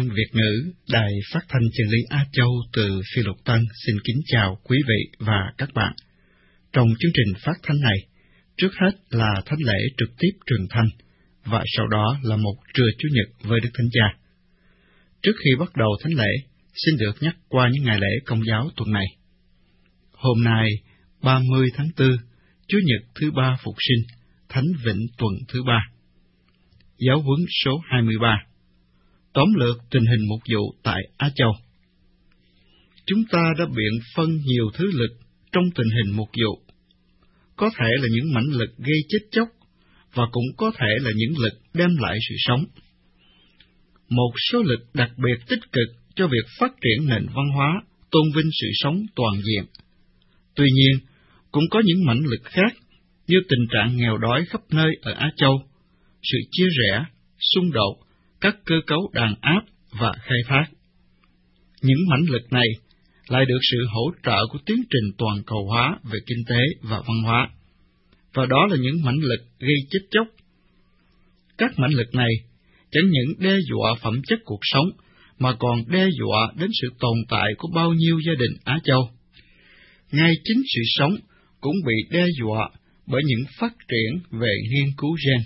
ban Việt ngữ, Đài Phát thanh Chân lý Á Châu từ Phi Luật Tân xin kính chào quý vị và các bạn. Trong chương trình phát thanh này, trước hết là thánh lễ trực tiếp truyền thanh, và sau đó là một trưa Chủ nhật với Đức Thánh Cha. Trước khi bắt đầu thánh lễ, xin được nhắc qua những ngày lễ Công giáo tuần này. Hôm nay, 30 tháng 4, Chủ nhật thứ ba Phục sinh, Thánh Vịnh tuần thứ ba. Giáo huấn số 23. Tóm lược tình hình mục vụ tại Á Châu. Chúng ta đã biện phân nhiều thứ lực trong tình hình mục vụ. Có thể là những mãnh lực gây chết chóc, và cũng có thể là những lực đem lại sự sống. Một số lực đặc biệt tích cực cho việc phát triển nền văn hóa, tôn vinh sự sống toàn diện. Tuy nhiên, cũng có những mãnh lực khác, như tình trạng nghèo đói khắp nơi ở Á Châu, sự chia rẽ, xung đột, các cơ cấu đàn áp và khai thác. Những mãnh lực này lại được sự hỗ trợ của tiến trình toàn cầu hóa về kinh tế và văn hóa, và đó là những mãnh lực gây chết chóc. Các mãnh lực này chẳng những đe dọa phẩm chất cuộc sống, mà còn đe dọa đến sự tồn tại của bao nhiêu gia đình Á Châu. Ngay chính sự sống cũng bị đe dọa bởi những phát triển về nghiên cứu gen.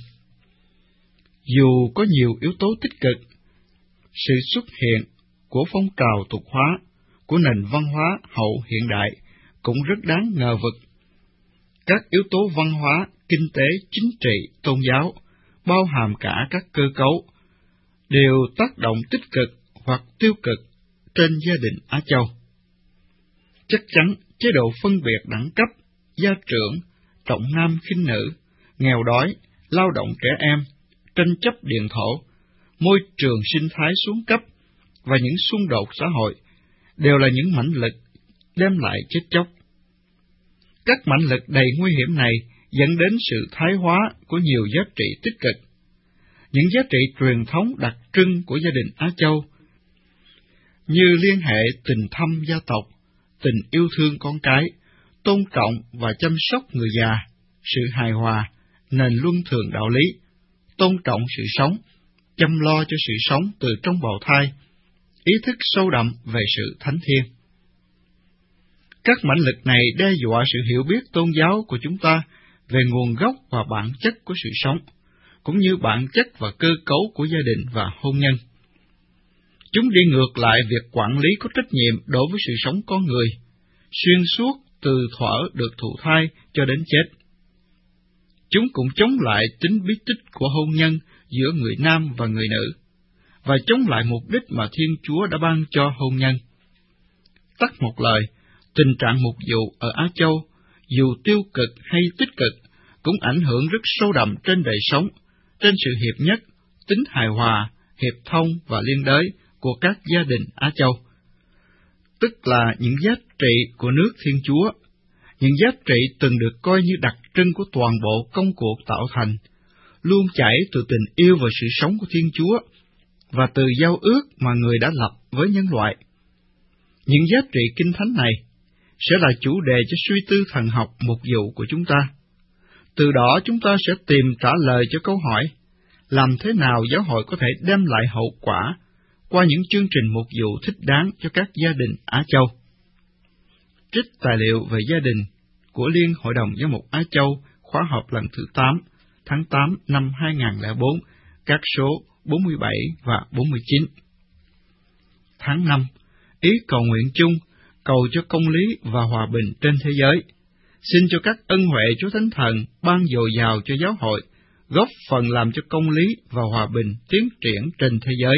Dù có nhiều yếu tố tích cực, sự xuất hiện của phong trào tục hóa, của nền văn hóa hậu hiện đại cũng rất đáng ngờ vực. Các yếu tố văn hóa, kinh tế, chính trị, tôn giáo, bao hàm cả các cơ cấu, đều tác động tích cực hoặc tiêu cực trên gia đình Á Châu. Chắc chắn chế độ phân biệt đẳng cấp, gia trưởng, trọng nam khinh nữ, nghèo đói, lao động trẻ em, tranh chấp điện thổ, môi trường sinh thái xuống cấp và những xung đột xã hội đều là những mãnh lực đem lại chết chóc. Các mãnh lực đầy nguy hiểm này dẫn đến sự thái hóa của nhiều giá trị tích cực. Những giá trị truyền thống đặc trưng của gia đình Á Châu, như liên hệ tình thâm gia tộc, tình yêu thương con cái, tôn trọng và chăm sóc người già, sự hài hòa, nền luân thường đạo lý, tôn trọng sự sống, chăm lo cho sự sống từ trong bào thai, ý thức sâu đậm về sự thánh thiêng. Các mãnh lực này đe dọa sự hiểu biết tôn giáo của chúng ta về nguồn gốc và bản chất của sự sống, cũng như bản chất và cơ cấu của gia đình và hôn nhân. Chúng đi ngược lại việc quản lý có trách nhiệm đối với sự sống con người, xuyên suốt từ thuở được thụ thai cho đến chết. Chúng cũng chống lại tính bí tích của hôn nhân giữa người nam và người nữ, và chống lại mục đích mà Thiên Chúa đã ban cho hôn nhân. Tắt một lời, tình trạng mục vụ ở Á Châu, dù tiêu cực hay tích cực, cũng ảnh hưởng rất sâu đậm trên đời sống, trên sự hiệp nhất, tính hài hòa, hiệp thông và liên đới của các gia đình Á Châu, tức là những giá trị của nước Thiên Chúa, những giá trị từng được coi như đặc trưng của toàn bộ công cuộc tạo thành, luôn chảy từ tình yêu và sự sống của Thiên Chúa, và từ giao ước mà Người đã lập với nhân loại. Những giá trị kinh thánh này sẽ là chủ đề cho suy tư thần học mục vụ của chúng ta. Từ đó chúng ta sẽ tìm trả lời cho câu hỏi, làm thế nào giáo hội có thể đem lại hậu quả qua những chương trình mục vụ thích đáng cho các gia đình Á Châu. Trích tài liệu về gia đình của Liên Hội đồng Giám mục Á Châu khóa họp lần thứ 8, tháng 8 năm 2004, các số 47 và 49. Tháng 5, ý cầu nguyện chung, cầu cho công lý và hòa bình trên thế giới. Xin cho các ân huệ Chúa Thánh Thần ban dồi dào cho giáo hội, góp phần làm cho công lý và hòa bình tiến triển trên thế giới.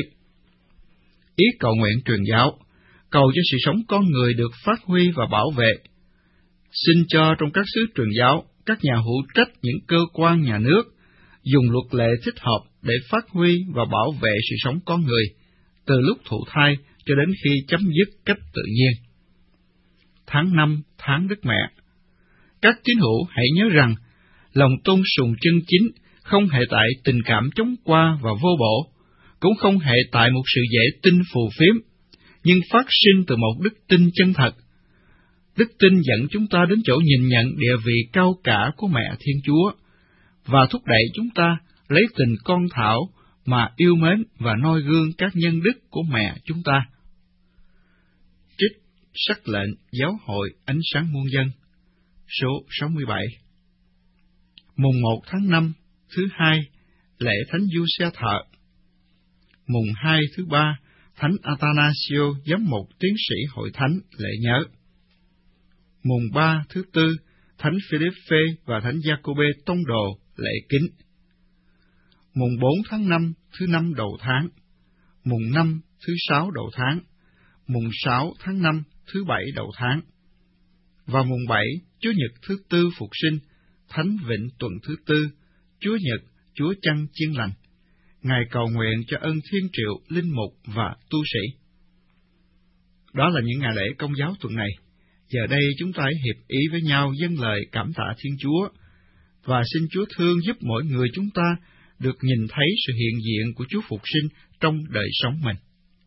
Ý cầu nguyện truyền giáo, cầu cho sự sống con người được phát huy và bảo vệ. Xin cho trong các xứ truyền giáo, các nhà hữu trách những cơ quan nhà nước dùng luật lệ thích hợp để phát huy và bảo vệ sự sống con người, từ lúc thụ thai cho đến khi chấm dứt cách tự nhiên. Tháng 5, tháng Đức Mẹ. Các tín hữu hãy nhớ rằng, lòng tôn sùng chân chính không hề tại tình cảm chóng qua và vô bổ, cũng không hề tại một sự dễ tin phù phiếm, nhưng phát sinh từ một đức tin chân thật. Đức tin dẫn chúng ta đến chỗ nhìn nhận địa vị cao cả của Mẹ Thiên Chúa, và thúc đẩy chúng ta lấy tình con thảo mà yêu mến và noi gương các nhân đức của mẹ chúng ta. Trích sắc lệnh Giáo hội Ánh sáng muôn dân, số 67. Mùng 1 tháng 5, thứ hai, lễ Thánh Giuse Thợ. Mùng 2 thứ ba, Thánh Athanasio, giám mục tiến sĩ hội thánh lễ nhớ. Mùng 3 thứ tư, Thánh Philippe và Thánh Giacôbê tông đồ lễ kính. Mùng 4 tháng 5, thứ năm đầu tháng. Mùng 5 thứ 6 đầu tháng. Mùng 6 tháng 5, thứ 7 đầu tháng. Và mùng 7, Chúa Nhật thứ tư phục sinh, Thánh Vịnh tuần thứ tư, Chúa Nhật, Chúa Chăn Chiên Lành. Ngài cầu nguyện cho ân thiên triệu linh mục và tu sĩ. Đó là những ngày lễ Công giáo tuần này. Giờ đây chúng ta hãy hiệp ý với nhau dâng lời cảm tạ Thiên Chúa, và xin Chúa thương giúp mỗi người chúng ta được nhìn thấy sự hiện diện của Chúa Phục sinh trong đời sống mình.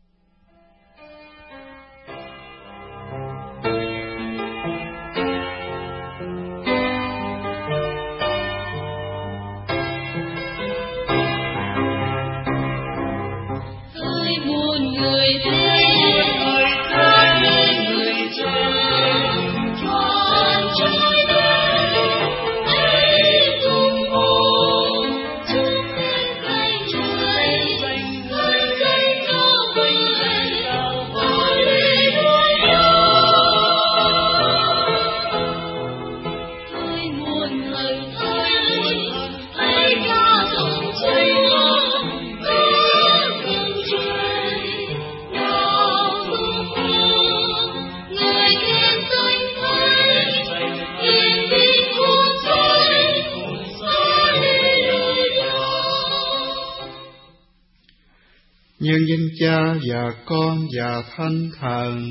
Nhân danh Cha và Con và Thánh Thần.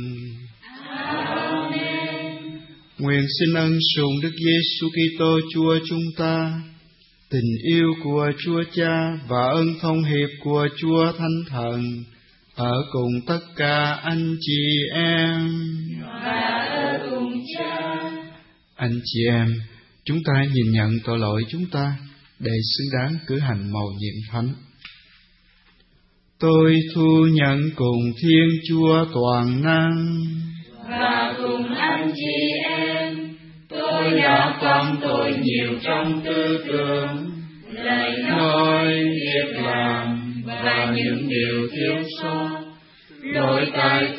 Amen. Nguyện xin ân sủng Đức Giêsu Kitô Chúa chúng ta, tình yêu của Chúa Cha và ơn thông hiệp của Chúa Thánh Thần ở cùng tất cả anh chị em. Và ở cùng Cha. Anh chị em, chúng ta nhìn nhận tội lỗi chúng ta để xứng đáng cử hành mầu nhiệm thánh. Tôi thu nhận cùng Thiên Chúa toàn năng và cùng anh chị em, tôi đã phạm tội nhiều trong tư tưởng, lời nói, việc làm và những điều thiếu sót. Lỗi tại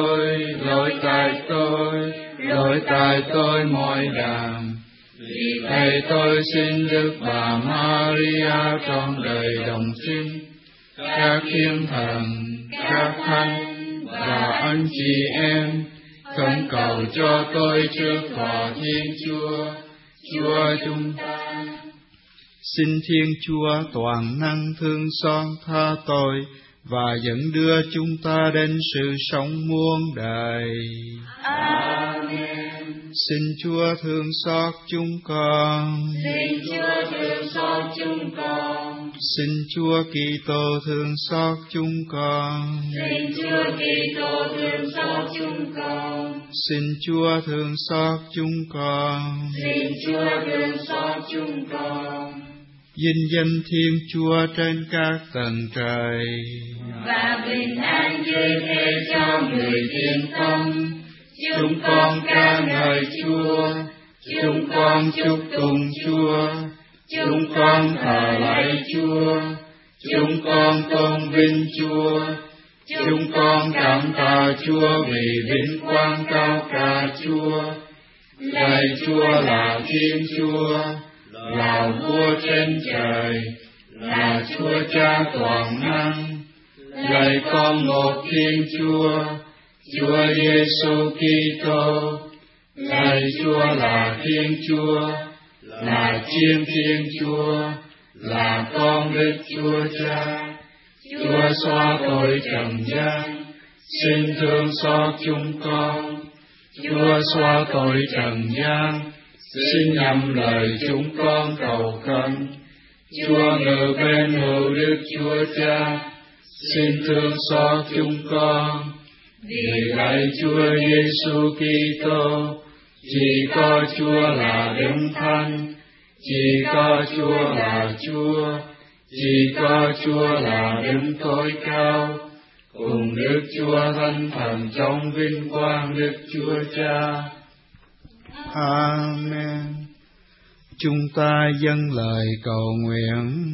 tôi mọi đàng. Vì vậy tôi xin Đức Bà Maria trong đời đồng sinh, các thiên thần, các thánh và anh chị em khẩn cầu cho tôi trước tòa Thiên Chúa, Chúa chúng ta. Xin Thiên Chúa toàn năng thương xót tha tội và dẫn đưa chúng ta đến sự sống muôn đời. Amen. Xin Chúa thương xót chúng con. Xin Chúa thương xót chúng con. Xin Chúa Kitô thương xót chúng con. Xin Chúa Kitô thương xót chúng con. Xin Chúa thương xót chúng con. Xin Chúa thương xót chúng con. Vinh danh Thiên Chúa trên các tầng trời, và bình an dưới thế cho người thiện tâm. Chúng con ca ngợi Chúa, chúng con chúc tụng Chúa, chúng con thờ lạy Chúa, chúng con tôn vinh Chúa, chúng con cảm tạ Chúa vì vinh quang cao cả Chúa. Lạy Chúa là Thiên Chúa, là vua trên trời, là Chúa Cha toàn năng. Lạy con một Thiên Chúa, Chúa Giêsu Kitô. Lạy Chúa là Thiên Chúa, là Chiên Thiên Chúa, là con Đức Chúa Cha. Chúa xóa tội trần gian, xin thương xót chúng con. Chúa xóa tội trần gian, xin nhậm lời chúng con cầu khẩn. Chúa ngự bên hữu Đức Chúa Cha, xin thương xót chúng con. Vì lạy Chúa Giêsu Kitô, chỉ có Chúa là Đấng Thánh, chỉ có Chúa là Chúa, Chỉ có Chúa là đấng tối cao, cùng Đức Chúa Thánh Thần trong vinh quang Đức Chúa Cha. Amen. Chúng ta dâng lời cầu nguyện.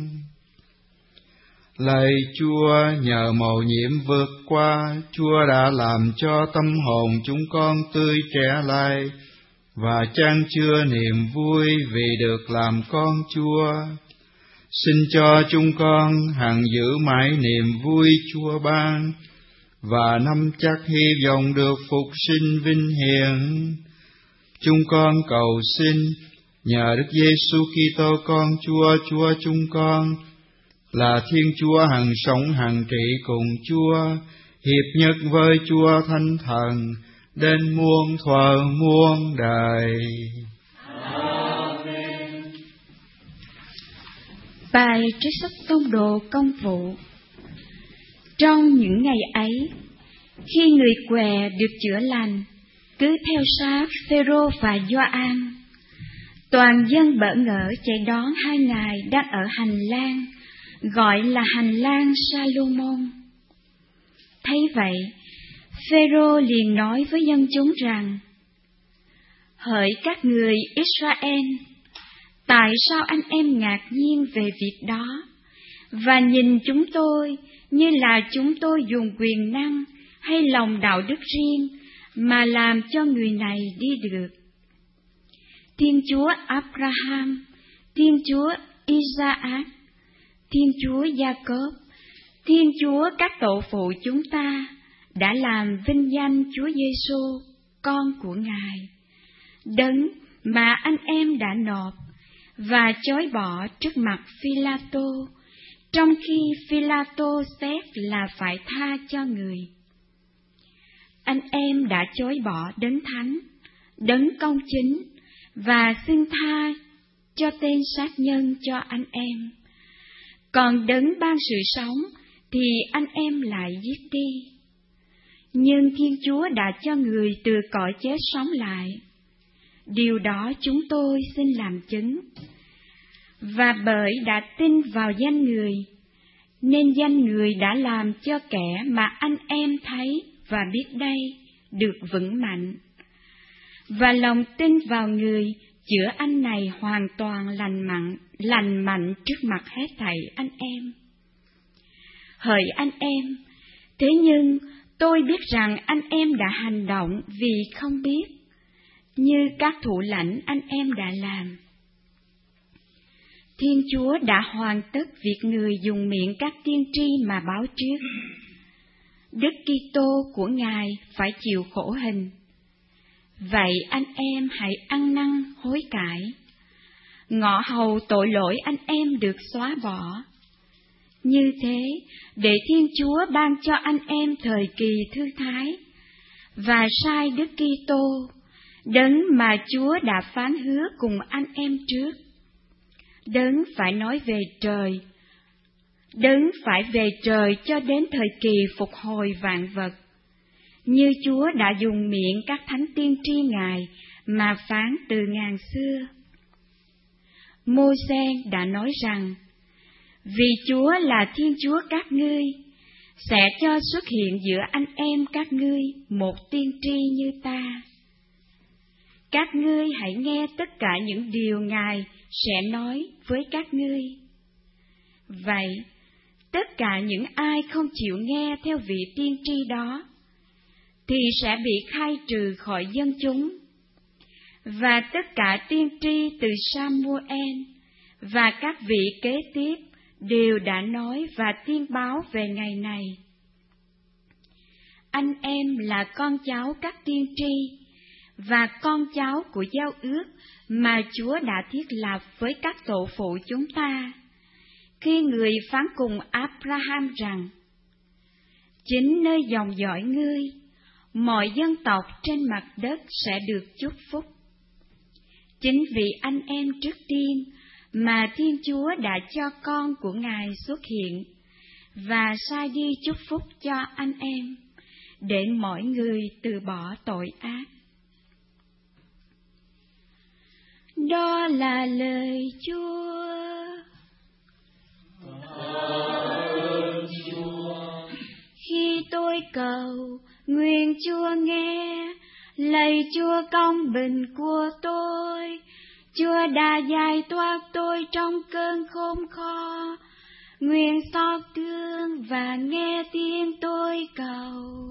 Lạy Chúa, nhờ mầu nhiệm vượt qua, Chúa đã làm cho tâm hồn chúng con tươi trẻ lại và chan chứa niềm vui vì được làm con Chúa. Xin cho chúng con hằng giữ mãi niềm vui Chúa ban và nắm chắc hy vọng được phục sinh vinh hiển. Chúng con cầu xin nhờ Đức Giêsu Kitô con Chúa, Chúa chúng con, là Thiên Chúa hằng sống hằng trị cùng Chúa, hiệp nhất với Chúa Thánh Thần, đến muôn thuở muôn đời. Amen. Bài trích sách Tông Đồ Công vụ. Trong những ngày ấy, khi người què được chữa lành, cứ theo sát Phêrô và Gioan, toàn dân bỡ ngỡ chạy đón hai ngài đang ở hành lang, gọi là hành lang Salomon. Thấy vậy, Phêrô liền nói với dân chúng rằng: Hỡi các người Israel, tại sao anh em ngạc nhiên về việc đó, và nhìn chúng tôi như là chúng tôi dùng quyền năng hay lòng đạo đức riêng mà làm cho người này đi được? Thiên Chúa Abraham, Thiên Chúa Isaac, Thiên Chúa Gia-cốp, Thiên Chúa các tổ phụ chúng ta đã làm vinh danh Chúa Giêsu, con của Ngài, đấng mà anh em đã nộp và chối bỏ trước mặt Phi-la-tô, trong khi Phi-la-tô xét là phải tha cho người. Anh em đã chối bỏ đấng thánh, đấng công chính và xin tha cho tên sát nhân cho anh em. Còn đấng ban sự sống thì anh em lại giết đi. Nhưng Thiên Chúa đã cho người từ cõi chết sống lại. Điều đó chúng tôi xin làm chứng. Và bởi đã tin vào danh người, nên danh người đã làm cho kẻ mà anh em thấy và biết đây được vững mạnh. Và lòng tin vào người chữa anh này hoàn toàn lành mạnh trước mặt hết thảy anh em. Hỡi anh em, thế nhưng tôi biết rằng anh em đã hành động vì không biết, như các thủ lãnh anh em đã làm. Thiên Chúa đã hoàn tất việc người dùng miệng các tiên tri mà báo trước. Đức Kitô của Ngài phải chịu khổ hình. Vậy anh em hãy ăn năn hối cải. Ngõ hầu tội lỗi anh em được xóa bỏ. Như thế, để Thiên Chúa ban cho anh em thời kỳ thư thái, và sai Đức Kitô, đấng mà Chúa đã phán hứa cùng anh em trước. Đấng phải nói về trời, đấng phải về trời cho đến thời kỳ phục hồi vạn vật, như Chúa đã dùng miệng các thánh tiên tri Ngài mà phán từ ngàn xưa. Mô-sê đã nói rằng, vì Chúa là Thiên Chúa các ngươi, sẽ cho xuất hiện giữa anh em các ngươi một tiên tri như ta. Các ngươi hãy nghe tất cả những điều Ngài sẽ nói với các ngươi. Vậy, tất cả những ai không chịu nghe theo vị tiên tri đó, thì sẽ bị khai trừ khỏi dân chúng. Và tất cả tiên tri từ Samuel và các vị kế tiếp đều đã nói và tiên báo về ngày này. Anh em là con cháu các tiên tri và con cháu của giao ước mà Chúa đã thiết lập với các tổ phụ chúng ta, khi người phán cùng Abraham rằng, chính nơi dòng dõi ngươi, mọi dân tộc trên mặt đất sẽ được chúc phúc. Chính vì anh em trước tiên mà Thiên Chúa đã cho con của Ngài xuất hiện và sai đi chúc phúc cho anh em, để mọi người từ bỏ tội ác. Đó là lời Chúa. cầu, nguyện Chúa nghe, lạy Chúa công bình của tôi. Chúa đã giải thoát tôi trong cơn khốn khó, nguyện xót thương và nghe tiếng tôi cầu.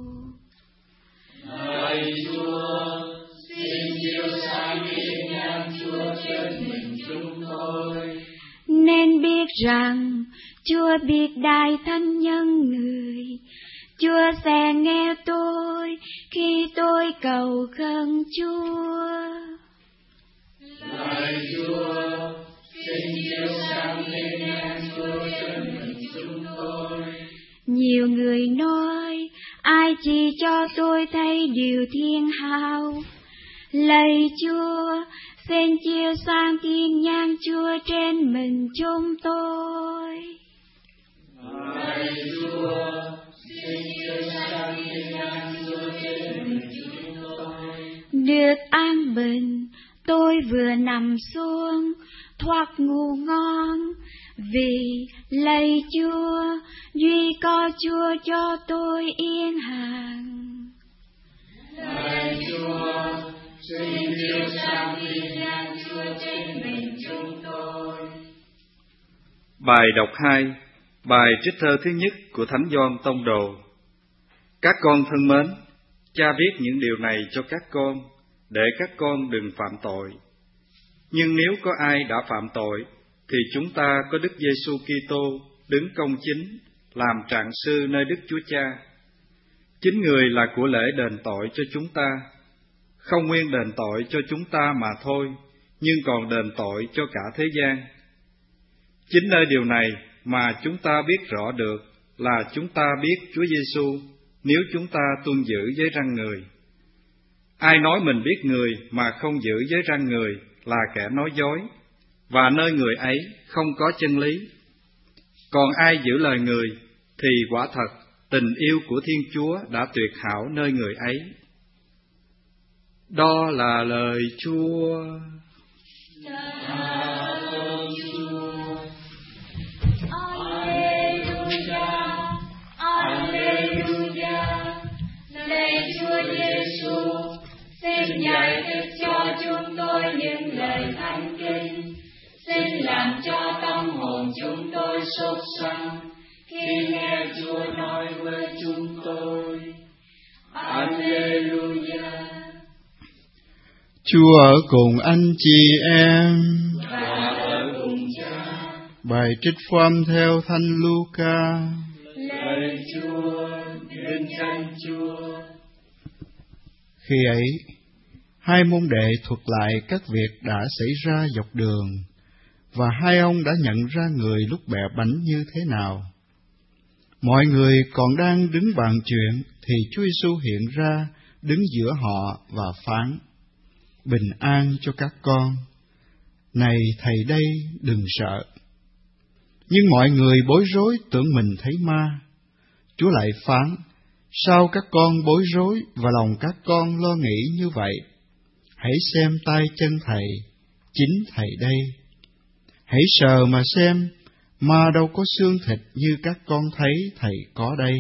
Lạy Chúa, xin chiếu sáng thiên nhãn Chúa trên mình chúng tôi. Nên biết rằng Chúa biết đại thánh nhân người, Chúa sẽ nghe tôi khi tôi cầu khẩn Chúa. Lạy Chúa, xin chiếu sáng thiên nhãn Chúa trên mình chúng tôi. Nhiều người nói, ai chỉ cho tôi thấy điều thiên hào. Lạy Chúa, xin chiếu sáng thiên nhãn Chúa trên mình chúng tôi. Lạy Chúa, xin chiếu sáng thiên nhãn Chúa trên mình chúng tôi. Được an bình, tôi vừa nằm xuống, thoát ngủ ngon, vì lạy Chúa, duy có Chúa cho tôi yên hàng. Lạy Chúa, xin chiếu sáng thiên nhãn Chúa trên mình chúng tôi. Bài đọc 2, bài trích thơ thứ nhất của Thánh Gioan Tông Đồ. Các con thân mến, cha viết những điều này cho các con, để các con đừng phạm tội. Nhưng nếu có ai đã phạm tội, thì chúng ta có Đức Giêsu Kitô đứng công chính, làm trạng sư nơi Đức Chúa Cha. Chính Người là của lễ đền tội cho chúng ta, không nguyên đền tội cho chúng ta mà thôi, nhưng còn đền tội cho cả thế gian. Chính nơi điều này mà chúng ta biết rõ được là chúng ta biết Chúa Giêsu nếu chúng ta tuân giữ giới răn người. Ai nói mình biết người mà không giữ giới răn người là kẻ nói dối, và nơi người ấy không có chân lý. Còn ai giữ lời người thì quả thật tình yêu của Thiên Chúa đã tuyệt hảo nơi người ấy. Đó là lời Chúa. Lạy Chúa Giêsu, xin giải thích cho chúng tôi những lời thánh kinh, xin làm cho tâm hồn chúng tôi sốt sắng khi nghe Chúa nói với chúng tôi. Alleluia. Chúa ở cùng anh chị em. Và ở cùng Cha. Bài trích phàm theo Thánh Luca. Lạy Chúa, vinh danh Chúa. Khi ấy, hai môn đệ thuật lại các việc đã xảy ra dọc đường, và hai ông đã nhận ra người lúc bẹ bánh như thế nào. Mọi người còn đang đứng bàn chuyện, thì Chúa Giêsu hiện ra, đứng giữa họ và phán: Bình an cho các con. Này thầy đây, đừng sợ. Nhưng mọi người bối rối tưởng mình thấy ma. Chúa lại phán: Sao các con bối rối và lòng các con lo nghĩ như vậy? Hãy xem tay chân thầy, chính thầy đây. Hãy sờ mà xem, ma đâu có xương thịt như các con thấy thầy có đây.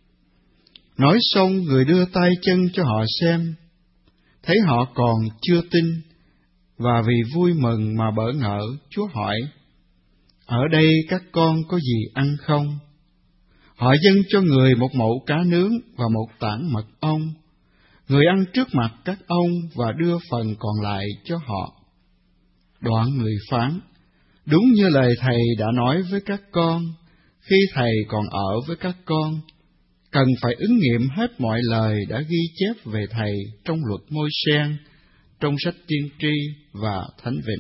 Nói xong, người đưa tay chân cho họ xem. Thấy họ còn chưa tin, và vì vui mừng mà bỡ ngỡ, Chúa hỏi: Ở đây các con có gì ăn không? Họ dâng cho người một mẩu cá nướng và một tảng mật ong. Người ăn trước mặt các ông và đưa phần còn lại cho họ. Đoạn người phán: Đúng như lời thầy đã nói với các con, khi thầy còn ở với các con, cần phải ứng nghiệm hết mọi lời đã ghi chép về thầy trong luật Môi-se, trong sách tiên tri và thánh vịnh.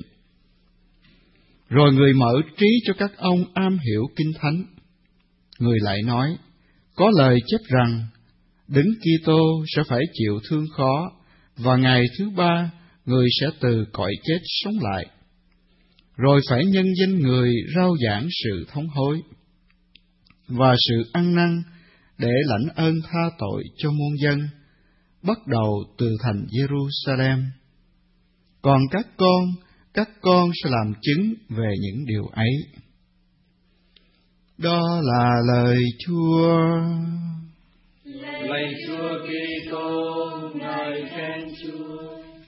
Rồi người mở trí cho các ông am hiểu kinh thánh. Người lại nói: Có lời chép rằng Đấng Kitô sẽ phải chịu thương khó, và ngày thứ ba người sẽ từ cõi chết sống lại. Rồi phải nhân danh người rao giảng sự thống hối và sự ăn năn để lãnh ơn tha tội cho muôn dân, bắt đầu từ thành Jerusalem. Còn các con sẽ làm chứng về những điều ấy. Đó là lời Chúa. Lạy Chúa Kitô, ngợi khen Chúa.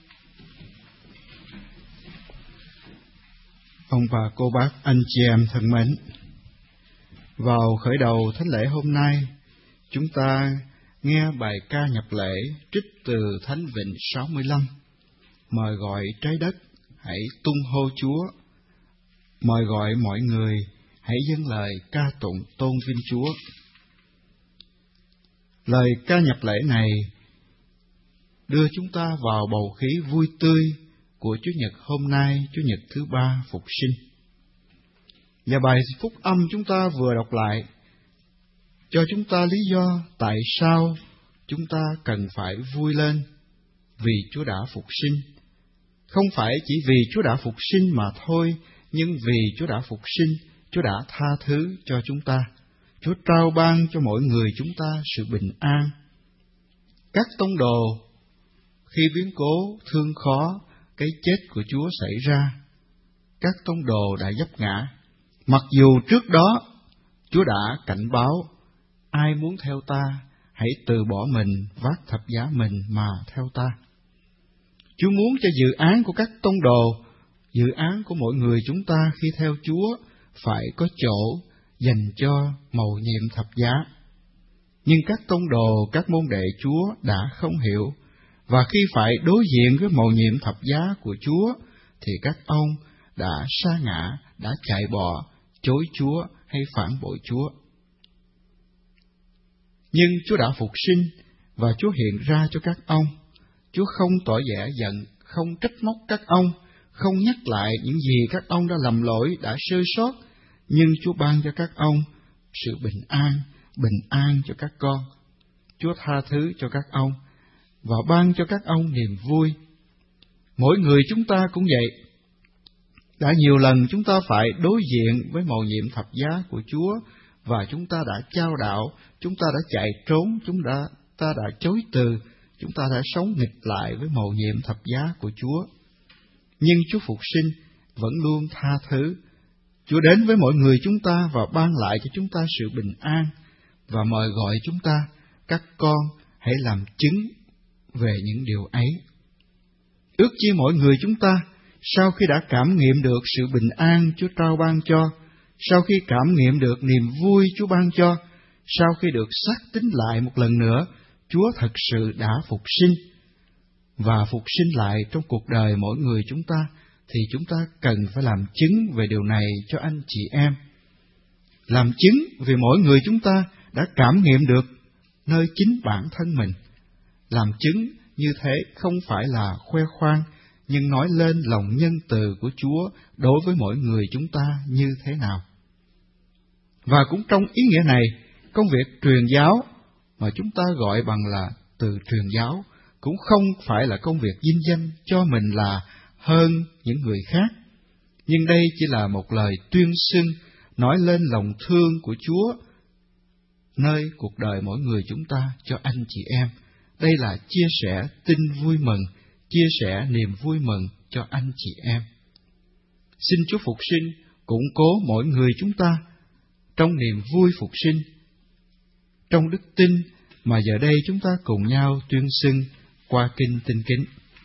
Ông bà cô bác, anh chị em thân mến, vào khởi đầu thánh lễ hôm nay, chúng ta nghe bài ca nhập lễ trích từ Thánh Vịnh 65, mời gọi trái đất hãy tung hô Chúa, mời gọi mọi người hãy dâng lời ca tụng tôn vinh Chúa. Lời ca nhập lễ này đưa chúng ta vào bầu khí vui tươi của Chủ nhật hôm nay, Chủ nhật thứ ba Phục sinh. Và bài phúc âm chúng ta vừa đọc lại cho chúng ta lý do tại sao chúng ta cần phải vui lên vì Chúa đã phục sinh. Không phải chỉ vì Chúa đã phục sinh mà thôi, nhưng vì Chúa đã phục sinh, Chúa đã tha thứ cho chúng ta. Chúa trao ban cho mỗi người chúng ta sự bình an. Các tông đồ khi biến cố thương khó, cái chết của Chúa xảy ra, các tông đồ đã vấp ngã. Mặc dù trước đó Chúa đã cảnh báo, ai muốn theo ta, hãy từ bỏ mình, vác thập giá mình mà theo ta. Chúa muốn cho dự án của các tông đồ, dự án của mỗi người chúng ta khi theo Chúa phải có chỗ dành cho mầu nhiệm thập giá. Nhưng các tông đồ, các môn đệ Chúa đã không hiểu, và khi phải đối diện với mầu nhiệm thập giá của Chúa, thì các ông đã sa ngã, đã chạy bò, chối Chúa hay phản bội Chúa. Nhưng Chúa đã phục sinh, và Chúa hiện ra cho các ông. Chúa không tỏ vẻ giận, không trách móc các ông, không nhắc lại những gì các ông đã lầm lỗi, đã sơ sót, nhưng Chúa ban cho các ông sự bình an cho các con. Chúa tha thứ cho các ông, và ban cho các ông niềm vui. Mỗi người chúng ta cũng vậy. Đã nhiều lần chúng ta phải đối diện với mầu nhiệm thập giá của Chúa, và chúng ta đã chao đảo, chúng ta đã chạy trốn, ta đã chối từ, chúng ta đã sống nghịch lại với mầu nhiệm thập giá của Chúa. Nhưng Chúa phục sinh vẫn luôn tha thứ. Chúa đến với mọi người chúng ta và ban lại cho chúng ta sự bình an, và mời gọi chúng ta, các con, hãy làm chứng về những điều ấy. Ước chi mọi người chúng ta, sau khi đã cảm nghiệm được sự bình an Chúa trao ban cho, sau khi cảm nghiệm được niềm vui Chúa ban cho, sau khi được xác tín lại một lần nữa, Chúa thật sự đã phục sinh, và phục sinh lại trong cuộc đời mỗi người chúng ta, thì chúng ta cần phải làm chứng về điều này cho anh chị em. Làm chứng vì mỗi người chúng ta đã cảm nghiệm được nơi chính bản thân mình. Làm chứng như thế không phải là khoe khoang, nhưng nói lên lòng nhân từ của Chúa đối với mỗi người chúng ta như thế nào. Và cũng trong ý nghĩa này, công việc truyền giáo mà chúng ta gọi bằng là từ truyền giáo cũng không phải là công việc vinh danh cho mình là hơn những người khác, nhưng đây chỉ là một lời tuyên xưng nói lên lòng thương của Chúa nơi cuộc đời mỗi người chúng ta cho anh chị em. Đây là chia sẻ tin vui mừng, chia sẻ niềm vui mừng cho anh chị em. Xin Chúa phục sinh củng cố mỗi người chúng ta trong niềm vui phục sinh, trong đức tin mà giờ đây chúng ta cùng nhau tuyên xưng qua kinh tinh kính.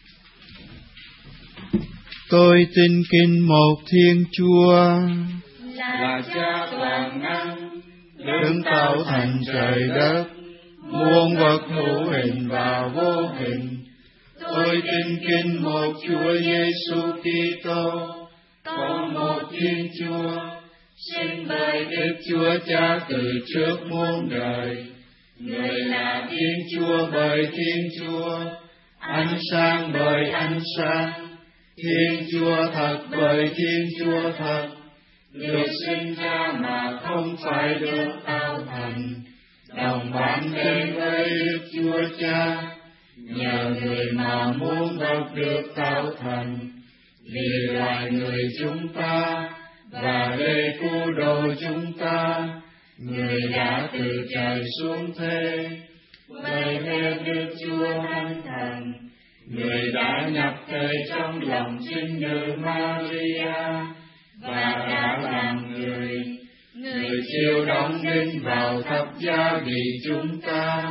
Tôi tin kính một Thiên Chúa, là Cha toàn năng, đấng tạo thành trời đất, muôn vật hữu hình và vô hình. tôi tin kính một Chúa Giêsu Kitô, con một Thiên Chúa, sinh bởi Đức Chúa Cha từ trước muôn đời. Người là Thiên Chúa bởi Thiên Chúa, ánh sáng bởi ánh sáng, Thiên Chúa thật bởi Thiên Chúa thật, được sinh ra mà không phải được tạo thành, đồng bản tên với Đức Chúa Cha, nhờ người mà muôn vật được tạo thành, vì loài người chúng ta và để cứu độ chúng ta, người đã từ trời xuống thế, bởi phép Đức Chúa Thánh Thần, người đã nhập thể trong lòng trinh nữ Maria và đã làm người chịu đóng đinh vào thập giá vì chúng ta,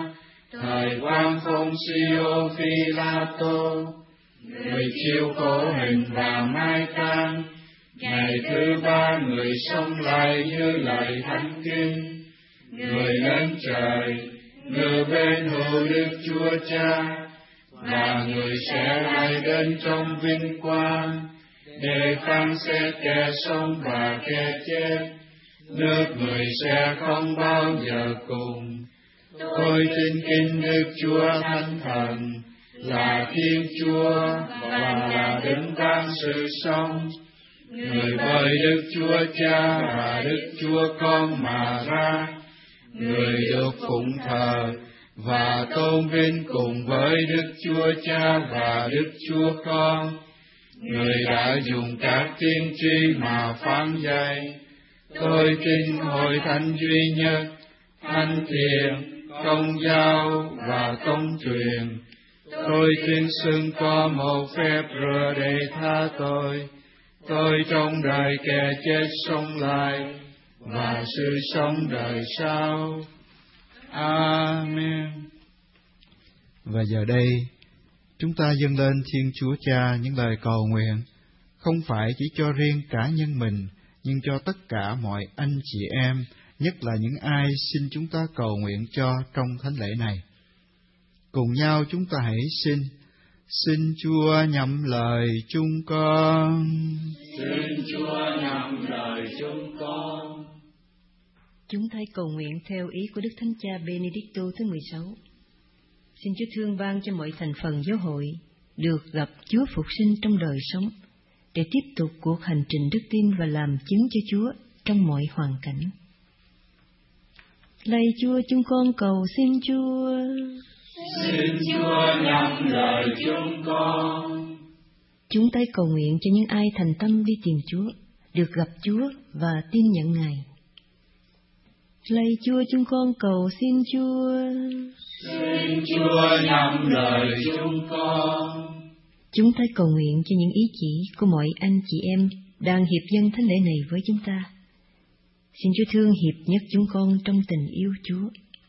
Thời quan Phôn-si-ô Phi-la-tô, người chịu khổ hình và mai táng, ngày thứ ba người sống lại như lời thánh kinh. Người lên trời, ngự bên hữu Đức Chúa Cha, và người sẽ lại đến trong vinh quang, để phán xét kẻ sống và kẻ chết. Nước người sẽ không bao giờ cùng. Tôi tin kính Đức Chúa Thánh Thần, là Thiên Chúa và là Đấng ban sự sống, người bởi Đức Chúa Cha và Đức Chúa Con mà ra, người được phụng thờ và tôn vinh cùng với Đức Chúa Cha và Đức Chúa Con. Người đã dùng các tiên tri mà phán dạy. Tôi tin hội thánh duy nhất, thánh thiện, công giáo và công truyền. Tôi tin xưng có một phép rửa để tha tội. Tôi trong đời kẻ chết sống lại, và sự sống đời sau. Amen. Và giờ đây, chúng ta dâng lên Thiên Chúa Cha những lời cầu nguyện, không phải chỉ cho riêng cá nhân mình, nhưng cho tất cả mọi anh chị em, nhất là những ai xin chúng ta cầu nguyện cho trong thánh lễ này. Cùng nhau chúng ta hãy xin Chúa nhậm lời chúng con. Xin Chúa nhậm lời chúng con. Chúng ta cầu nguyện theo ý của Đức Thánh Cha Benedicto thứ 16. Xin Chúa thương ban cho mọi thành phần giáo hội được gặp Chúa phục sinh trong đời sống, để tiếp tục cuộc hành trình đức tin và làm chứng cho Chúa trong mọi hoàn cảnh. Lạy Chúa, chúng con cầu xin Chúa. Xin Chúa nhậm lời chúng con. Chúng ta cầu nguyện cho những ai thành tâm đi tìm Chúa, được gặp Chúa và tin nhận Ngài. Lạy Chúa, chúng con cầu xin Chúa. Xin Chúa nhậm lời chúng con. Chúng ta cầu nguyện cho những ý chỉ của mọi anh chị em đang hiệp dâng thánh lễ này với chúng ta. Xin Chúa thương hiệp nhất chúng con trong tình yêu Chúa.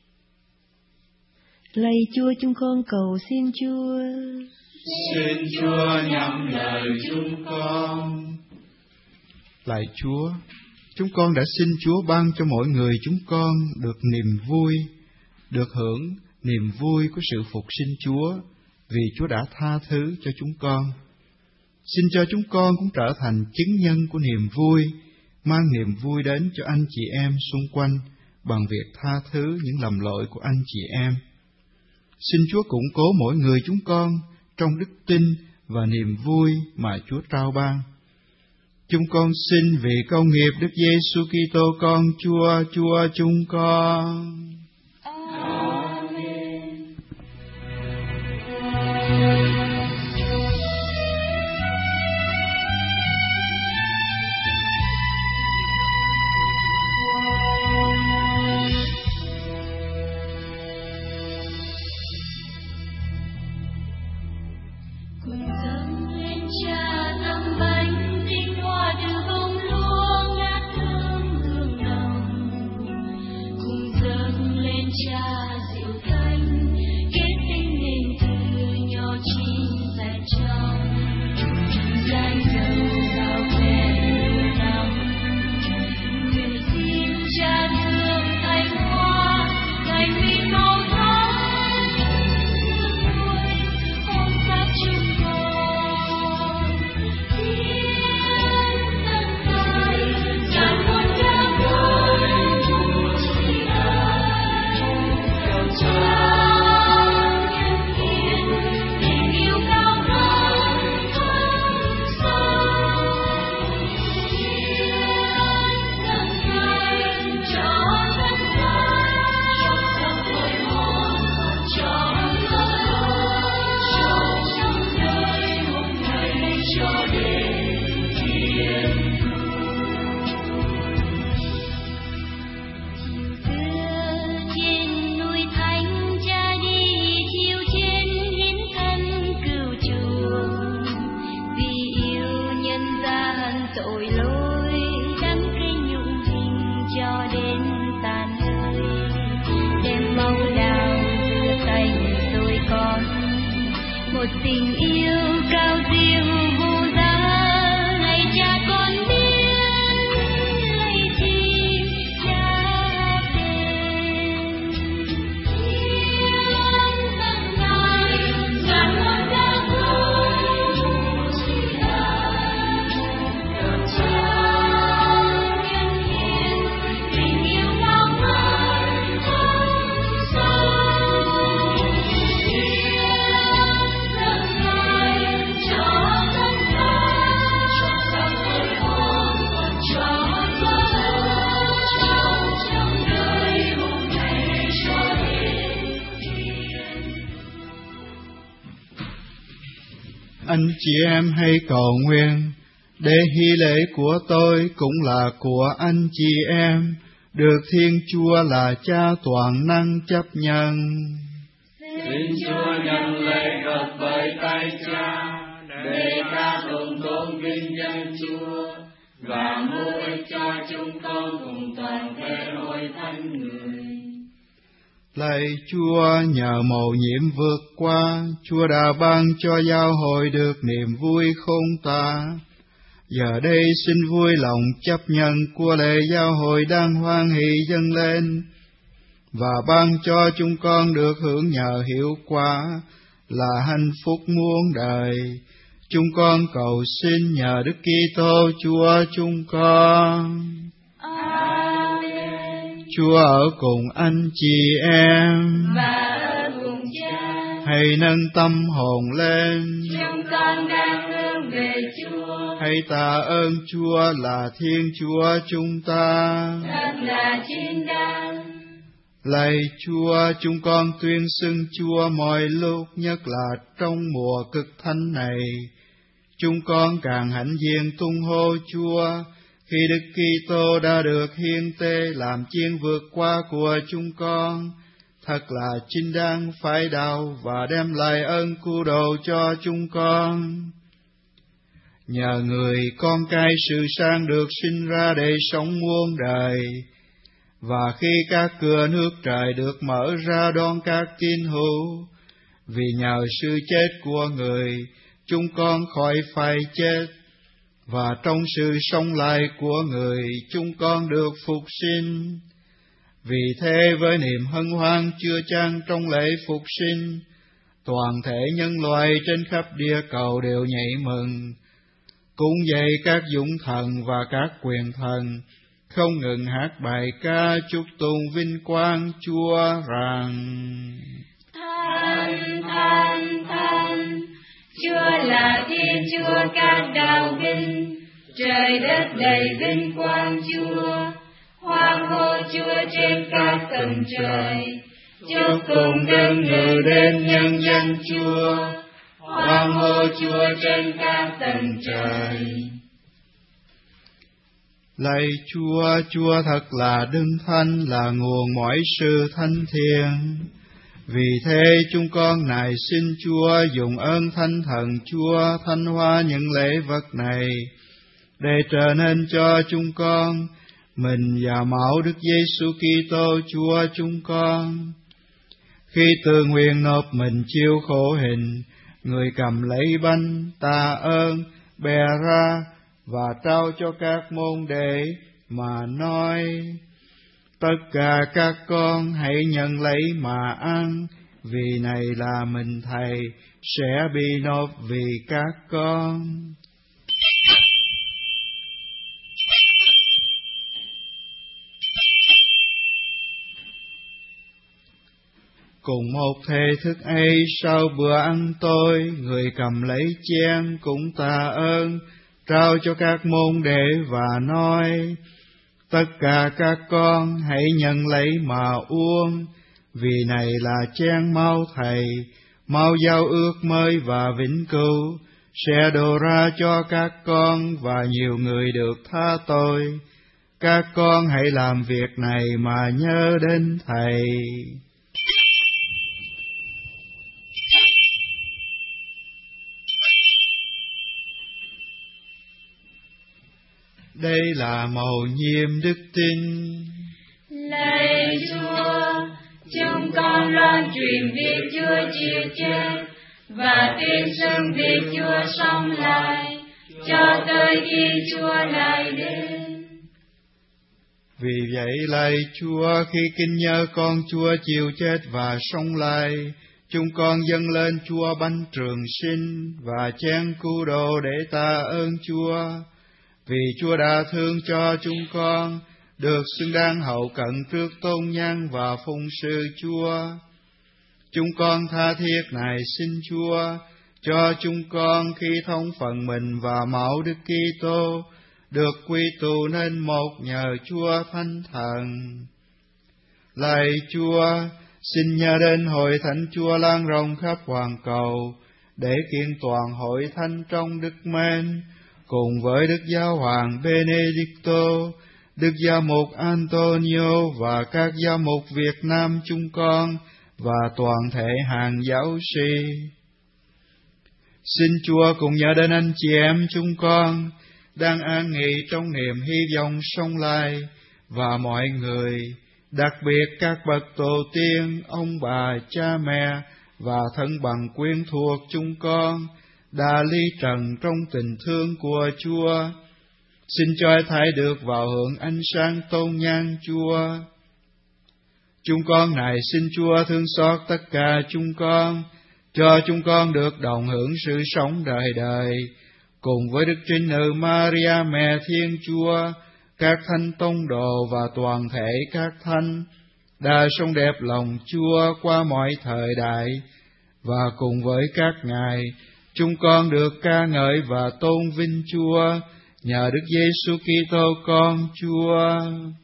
Lạy Chúa, chúng con cầu xin Chúa. Xin Chúa nhậm lời chúng con. Lạy Chúa, chúng con đã xin Chúa ban cho mỗi người chúng con được niềm vui, được hưởng niềm vui của sự phục sinh Chúa, vì Chúa đã tha thứ cho chúng con. Xin cho chúng con cũng trở thành chứng nhân của niềm vui, mang niềm vui đến cho anh chị em xung quanh bằng việc tha thứ những lầm lỗi của anh chị em. Xin Chúa củng cố mỗi người chúng con trong đức tin và niềm vui mà Chúa trao ban. Chúng con xin vì công nghiệp Đức Giêsu Kitô con Chúa chúng con. Amen. Cùng dâng lên Cha tấm bánh tinh hoa từ bông lúa ngát thơm hương nồng, cùng dâng một tình yêu cao siêu vô giá. Lạy Cha con biết, lạy chi Cha đến. Hiến dâng Ngài ngàn muôn ca khúc chỉ là được Cha nhân hiến tình yêu mang mãi không sao. Hiến dâng Ngài cho tất cả, cho các tội lỗi và cho trong đời hôm nay cho đến thiên. Anh chị em hãy cầu nguyện để hy lễ của tôi cũng là của anh chị em, được Thiên Chúa là Cha toàn năng chấp nhận. Xin Chúa nhận lời gặp bởi tay Cha, để ca tôn vinh danh Chúa và mưu ích cho chúng con cùng toàn thể hội thánh người. Lạy Chúa, nhờ mầu nhiệm vượt qua, Chúa đã ban cho giáo hội được niềm vui không tả. Giờ đây xin vui lòng chấp nhận của lễ giáo hội đang hoan hỷ dâng lên, và ban cho chúng con được hưởng nhờ hiệu quả là hạnh phúc muôn đời. Chúng con cầu xin nhờ Đức Kitô Chúa chúng con. Amen. Chúa ở cùng anh chị em, Và ở cùng Cha, hãy nâng tâm hồn lên, chúng con đang hướng về Chúa. hãy tạ ơn Chúa là Thiên Chúa chúng ta. Thật là chính đáng. Lạy Chúa, chúng con tuyên xưng Chúa mọi lúc, nhất là trong mùa cực thánh này. Chúng con càng hãnh diện tung hô Chúa, khi Đức Kitô đã được hiến tế làm chiên vượt qua của chúng con. Thật là chính đáng phải đau và đem lại ơn cứu độ cho chúng con. Nhờ người con cái sự sang được sinh ra để sống muôn đời, và khi các cửa nước trời được mở ra đón các tín hữu, vì nhờ sự chết của người, chúng con khỏi phải chết, và trong sự sống lại của người, chúng con được phục sinh. Vì thế với niềm hân hoan chưa chan trong lễ phục sinh, toàn thể nhân loại trên khắp địa cầu đều nhảy mừng. Cũng vậy các dũng thần và các quyền thần không ngừng hát bài ca chúc tụng vinh quang Chúa rằng: Thánh, thánh, thánh, Chúa là Thiên Chúa các đạo binh, trời đất đầy vinh quang Chúa. Hoan hô Chúa trên các tầng trời, chúc tụng đấng ngự đến nhân danh Chúa. Hoan hô Chúa trên các tầng trời. Lạy Chúa, Chúa thật là đấng thánh, là nguồn mọi sự thánh thiện. Vì thế chúng con nài xin Chúa dùng ơn Thánh Thần Chúa thanh hóa những lễ vật này, để trở nên cho chúng con mình và mẫu Đức Giêsu Kitô Chúa chúng con. Khi tự nguyện nộp mình chịu khổ hình, người cầm lấy bánh tạ ơn, bè ra và trao cho các môn đệ mà nói: tất cả các con hãy nhận lấy mà ăn, vì này là mình Thầy sẽ bị nộp vì các con. Cùng một thể thức ấy, sau bữa ăn tối, người cầm lấy chén cũng tạ ơn, trao cho các môn đệ và nói: tất cả các con hãy nhận lấy mà uống, vì này là chén máu Thầy, máu giao ước mới và vĩnh cửu, sẽ đổ ra cho các con và nhiều người được tha tội. Các con hãy làm việc này mà nhớ đến Thầy. Đây là mầu nhiệm đức tin. Lạy Chúa, chúng con loan truyền việc Chúa chịu chết và tuyên xưng việc Chúa sống lại, cho tới khi Chúa lại đến. Vì vậy lạy Chúa, khi kinh nhớ con Chúa chịu chết và sống lại, chúng con dâng lên Chúa bánh trường sinh và chén cứu độ để tạ ơn Chúa. Vì Chúa đã thương cho chúng con, được xứng đáng hậu cận trước tôn nhân và phụng sự Chúa. Chúng con tha thiết này xin Chúa, cho chúng con khi thông phần mình và máu Đức Kitô, được quy tụ nên một nhờ Chúa Thánh Thần. Lạy Chúa, xin nhờ đến hội thánh Chúa lan rộng khắp hoàn cầu, để kiện toàn hội thánh trong đức mến, cùng với Đức Giáo hoàng Benedicto, Đức Giáo mục Antonio và các giáo mục Việt Nam chúng con và toàn thể hàng giáo sĩ. Xin Chúa cùng nhớ đến anh chị em chúng con đang an nghỉ trong niềm hy vọng sống lại, và mọi người, đặc biệt các bậc tổ tiên, ông bà, cha mẹ và thân bằng quyến thuộc chúng con đã ly trần trong tình thương của Chúa. Xin cho thấy được vào hưởng ánh sáng tôn nhân Chúa. Chúng con này xin Chúa thương xót tất cả chúng con, cho chúng con được đồng hưởng sự sống đời đời, cùng với Đức Trinh Nữ Maria Mẹ Thiên Chúa, các thánh tông đồ và toàn thể các thánh đã sống đẹp lòng Chúa qua mọi thời đại, và cùng với các ngài chúng con được ca ngợi và tôn vinh Chúa nhờ Đức Giêsu Kitô con Chúa.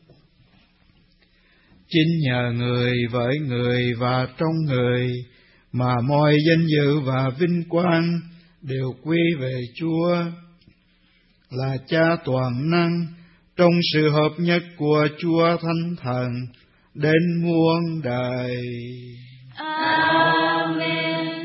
Chính nhờ người, với người và trong người mà mọi danh dự và vinh quang đều quy về Chúa, là Cha toàn năng, trong sự hợp nhất của Chúa Thánh Thần đến muôn đời. Amen.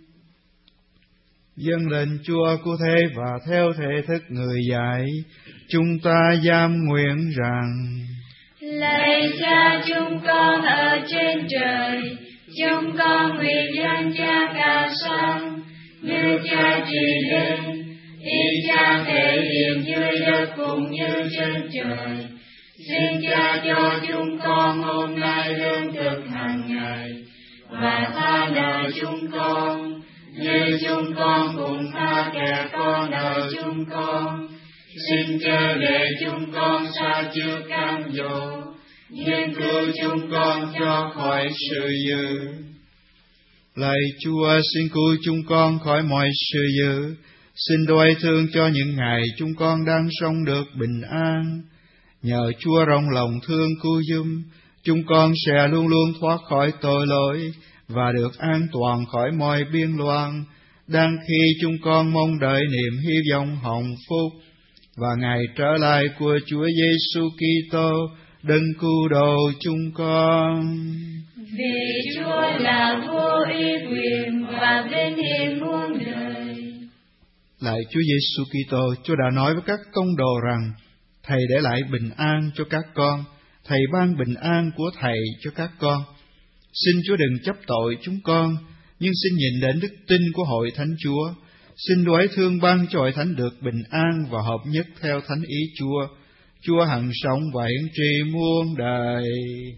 Dâng lên Chúa cứu thế và theo thể thức người dạy, chúng ta giam nguyện rằng: Lạy Cha chúng con ở trên trời, chúng con nguyện danh Cha ca sáng, như Cha trị đến, ý Cha thể hiện dưới đất cũng như trên trời. Xin Cha cho chúng con hôm nay lương thực hàng ngày, và tha nợ chúng con, như chúng con cũng tha kẻ có nợ chúng con. Xin chớ để chúng con sa trước cám dỗ, nhưng cứu chúng con cho khỏi sự dữ. Lạy Chúa, xin cứu chúng con khỏi mọi sự dữ. Xin đoái thương cho những ngày chúng con đang sống được bình an. Nhờ Chúa rộng lòng thương cứu giúp, chúng con sẽ luôn luôn thoát khỏi tội lỗi và được an toàn khỏi mọi biên loạn, đang khi chúng con mong đợi niềm hy vọng hồng phúc và ngày trở lại của Chúa Giêsu Kitô, đấng cứu độ chúng con. Vì Chúa là vua uy quyền và vinh hiển muôn đời. Lạy Chúa Giêsu Kitô, Chúa đã nói với các tông đồ rằng: Thầy để lại bình an cho các con, Thầy ban bình an của Thầy cho các con. Xin Chúa đừng chấp tội chúng con, nhưng xin nhìn đến đức tin của hội thánh Chúa. Xin đoái thương ban cho hội thánh được bình an và hợp nhất theo thánh ý Chúa. Chúa hằng sống và hiển trị muôn đời.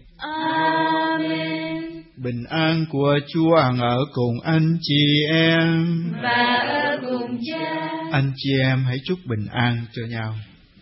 Amen. Bình an của Chúa hằng ở cùng anh chị em và ở cùng Cha. Anh chị em hãy chúc bình an cho nhau.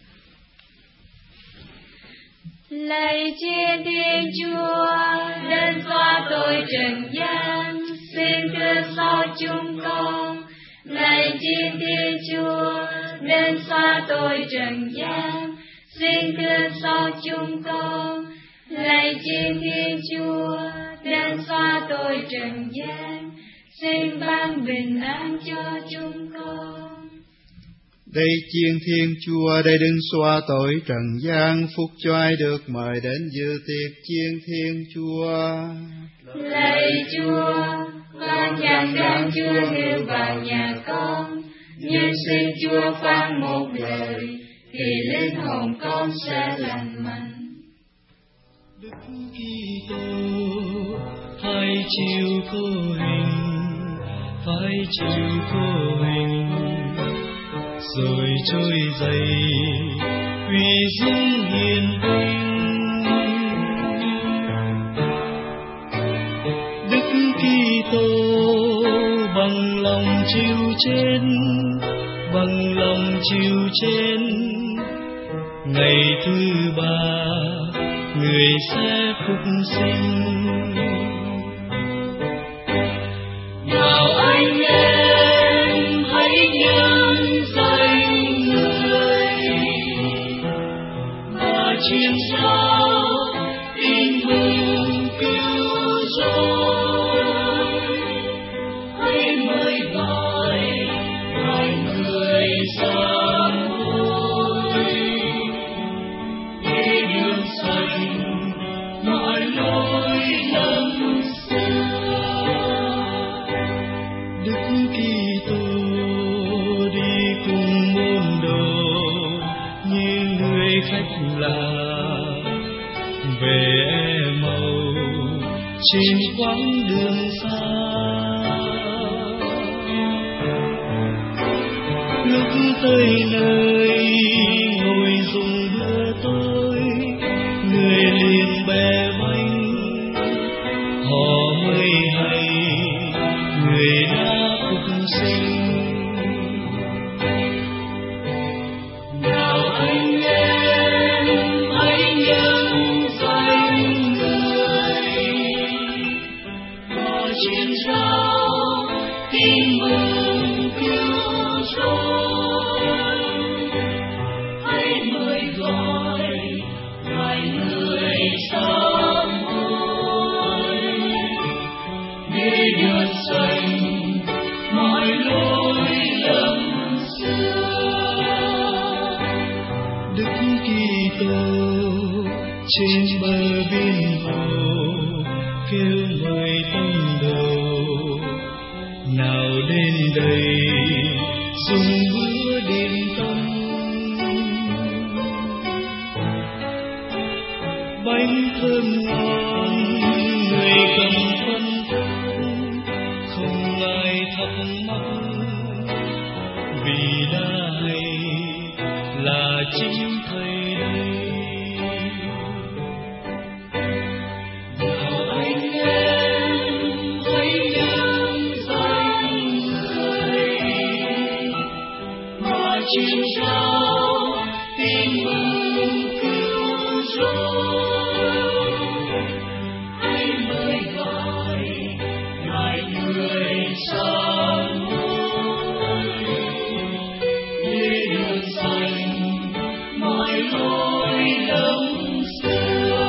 Lạy Thiên Chúa, đến xóa tội trần gian, xin thương xót chúng con. Lạy Thiên Chúa, đến xóa tội trần gian, xin thương xót chúng con. Lạy Thiên Chúa, đến xóa tội trần gian, xin ban bình an cho chúng con. Đây chiên Thiên Chúa, đây đừng xóa tội trần gian, phúc cho ai được mời đến dự tiệc chiên Thiên Chúa. Lạy Chúa, con chẳng đáng Chúa yêu vào nhà con, nhưng xin Chúa phán một lời, thì linh hồn con sẽ lành mạnh. Đức Kitô, hãy chịu cô hình phải chịu khổ hình, rồi trôi dậy vì dũng hiền vinh. Đức Kitô bằng lòng chịu chết, bằng lòng chịu chết, ngày thứ ba người sẽ phục sinh. Nào anh em hãy nhân danh người và truyền giao tin mừng cứu rỗi. Hãy mời gọi mọi người sám hối, để đường sạch mọi lối lầm xưa. Đức Kitô đi cùng môn đồ như người khách lạ về Emau trên quãng đường xa. Lúc tới nơi ngồi dùng bữa tối, người liền bè bánh, họ mới hay người đã phục sinh. Nào anh em hãy nhân danh người và truyền giao tin mừng cứu rỗi. Hãy mời gọi mọi người sám hối, để được sạch mọi lối lầm xưa. Đức Kitô trên bờ biển hồ kêu mời tông đồ, nào đến đây dùng bữa đêm tâm. Bánh thơm ngon người cầm phân phát, không ai thắc mắc vì đã hay là chính Thầy đây. Nào anh em hãy nhân danh người và truyền giao tin mừng cứu rỗi. Hãy mời gọi mọi người sám hối, để được sạch mọi lối lầm xưa.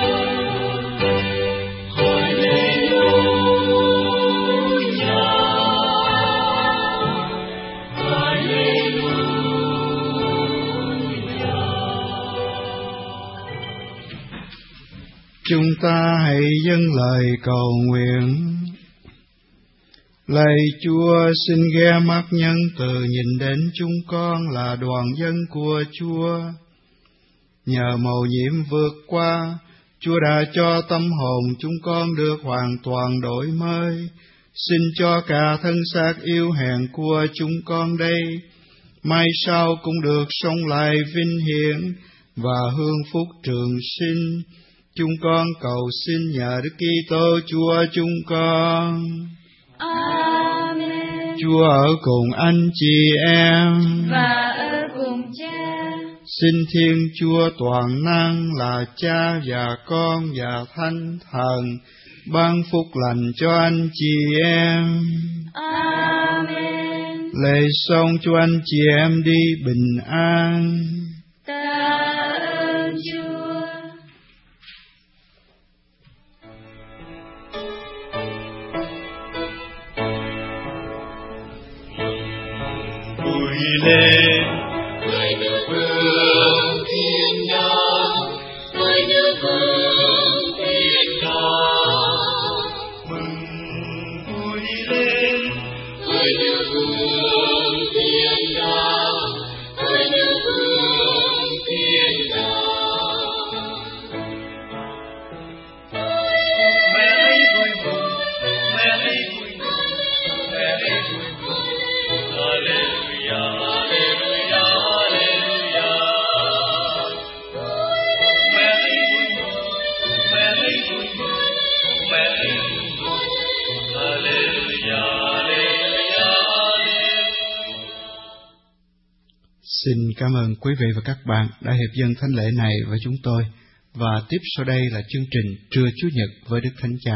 Chúng ta hãy dâng lời cầu nguyện. Lạy Chúa, xin ghé mắt nhân từ nhìn đến chúng con là đoàn dân của Chúa. Nhờ mầu nhiệm vượt qua, Chúa đã cho tâm hồn chúng con được hoàn toàn đổi mới. Xin cho cả thân xác yêu hèn của chúng con đây, mai sau cũng được sống lại vinh hiển và hưởng phúc trường sinh. Chúng con cầu xin nhờ Đức Kitô Chúa chúng con. Amen. Chúa ở cùng anh chị em Và ở cùng Cha. Xin Thiên Chúa toàn năng là Cha và Con và Thánh Thần ban phúc lành cho anh chị em. Amen. Lạy xong cho anh chị em đi bình an. Ta ơn Chúa. Vui lên Người nước vương thiên đàng, người nước vương thiên đàng. mừng, vui lên Người nước vương thiên đàng, người nước vương thiên đàng. mẹ hãy vui mừng, mẹ hãy vui mừng, mẹ hãy Xin cảm ơn quý vị và các bạn đã hiệp dâng thánh lễ này với chúng tôi. Và tiếp sau đây là chương trình Trưa Chủ nhật với Đức Thánh Cha.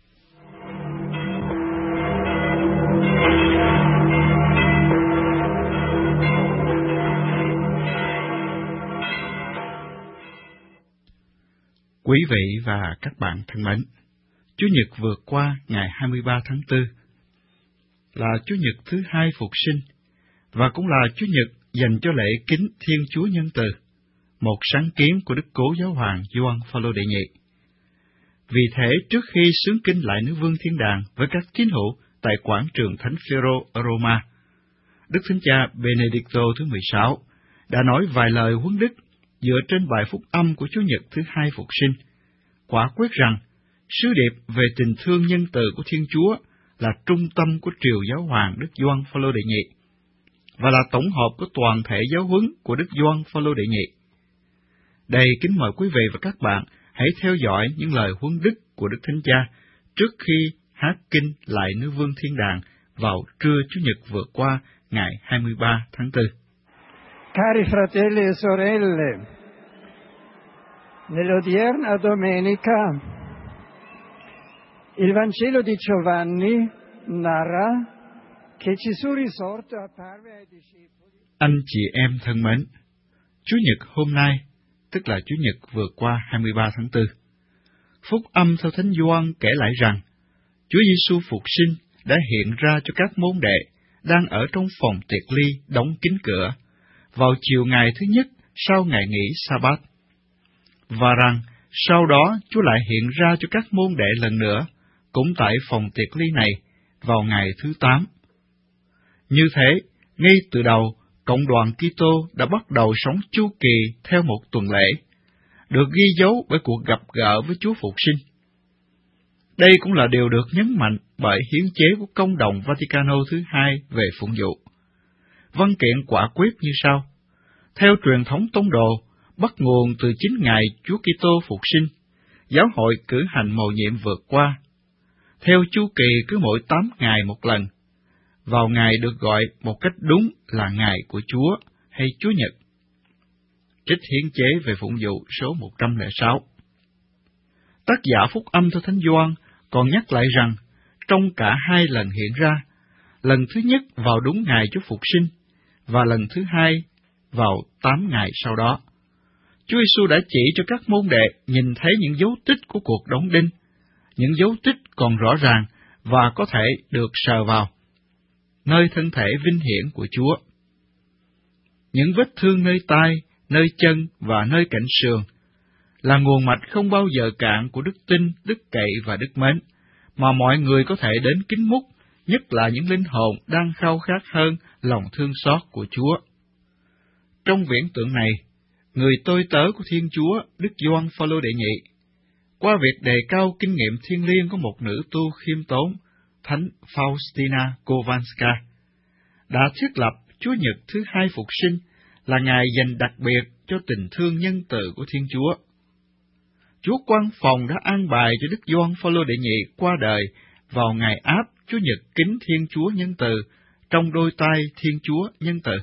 Quý vị và các bạn thân mến, Chủ nhật vừa qua ngày 23 tháng 4 là Chủ nhật thứ hai Phục sinh và cũng là Chủ nhật dành cho lễ kính Thiên Chúa Nhân Từ, một sáng kiến của Đức Cố Giáo hoàng Gioan Phaolô đệ nhị. Vì thế, trước khi xướng kinh lại Nữ Vương Thiên Đàng với các tín hữu tại quảng trường Thánh Phêrô ở Roma, Đức Thánh Cha Benedicto thứ 16 đã nói vài lời huấn đức dựa trên bài phúc âm của Chủ nhật thứ hai Phục sinh, quả quyết rằng sứ điệp về tình thương nhân từ của Thiên Chúa là trung tâm của triều Giáo hoàng Đức Gioan Phaolô đệ nhị và là tổng hợp của toàn thể giáo huấn của Đức Gioan Phaolô đệ nhị. Đây kính mời quý vị và các bạn hãy theo dõi những lời huấn đức của Đức Thánh Cha trước khi hát kinh lại Nữ Vương Thiên Đàng vào trưa Chủ nhật vừa qua ngày 23 tháng 4. Cari fratelli e sorelle, nell'odierna domenica il Vangelo di Giovanni narra che Gesù risorto apparve ai discepoli. Anh chị em thân mến, Chủ nhật hôm nay, tức là Chủ nhật vừa qua 23 tháng 4, phúc âm theo Thánh Gioan kể lại rằng Chúa Giêsu phục sinh đã hiện ra cho các môn đệ đang ở trong phòng tiệc ly đóng kín cửa vào chiều ngày thứ nhất sau ngày nghỉ Sa-bát, và rằng sau đó Chúa lại hiện ra cho các môn đệ lần nữa, cũng tại phòng tiệc ly này vào ngày thứ 8. Như thế, ngay từ đầu, cộng đoàn Kitô đã bắt đầu sống chu kỳ theo một tuần lễ, được ghi dấu bởi cuộc gặp gỡ với Chúa Phục sinh. Đây cũng là điều được nhấn mạnh bởi hiến chế của Công đồng Vaticano thứ hai về phụng vụ. Văn kiện quả quyết như sau: theo truyền thống tông đồ, bắt nguồn từ chính ngày Chúa Kitô Phục sinh, giáo hội cử hành mầu nhiệm vượt qua. Theo chu kỳ cứ mỗi 8 ngày một lần, vào ngày được gọi một cách đúng là ngày của Chúa hay Chúa Nhật. Trích hiến chế về phụng vụ số 106. Tác giả phúc âm theo Thánh Gioan còn nhắc lại rằng trong cả hai lần hiện ra, lần thứ nhất vào đúng ngày Chúa Phục sinh và lần thứ hai vào 8 ngày sau đó, Chúa Giêsu đã chỉ cho các môn đệ nhìn thấy những dấu tích của cuộc đóng đinh, những dấu tích còn rõ ràng và có thể được sờ vào, nơi thân thể vinh hiển của Chúa. Những vết thương nơi tai, nơi chân và nơi cạnh sườn là nguồn mạch không bao giờ cạn của đức tin, đức cậy và đức mến, mà mọi người có thể đến kính múc, nhất là những linh hồn đang khao khát hơn lòng thương xót của Chúa. Trong viễn tượng này, người tôi tớ của Thiên Chúa, Đức Gioan Phaolô đệ nhị, qua việc đề cao kinh nghiệm thiêng liêng của một nữ tu khiêm tốn, Thánh Faustina Kowalska, đã thiết lập Chúa Nhật thứ hai Phục sinh là ngày dành đặc biệt cho tình thương nhân từ của Thiên Chúa. Chúa Quan Phòng đã an bài cho Đức Gioan Phaolô đệ nhị qua đời vào ngày áp Chúa Nhật kính Thiên Chúa nhân từ trong đôi tay Thiên Chúa nhân từ.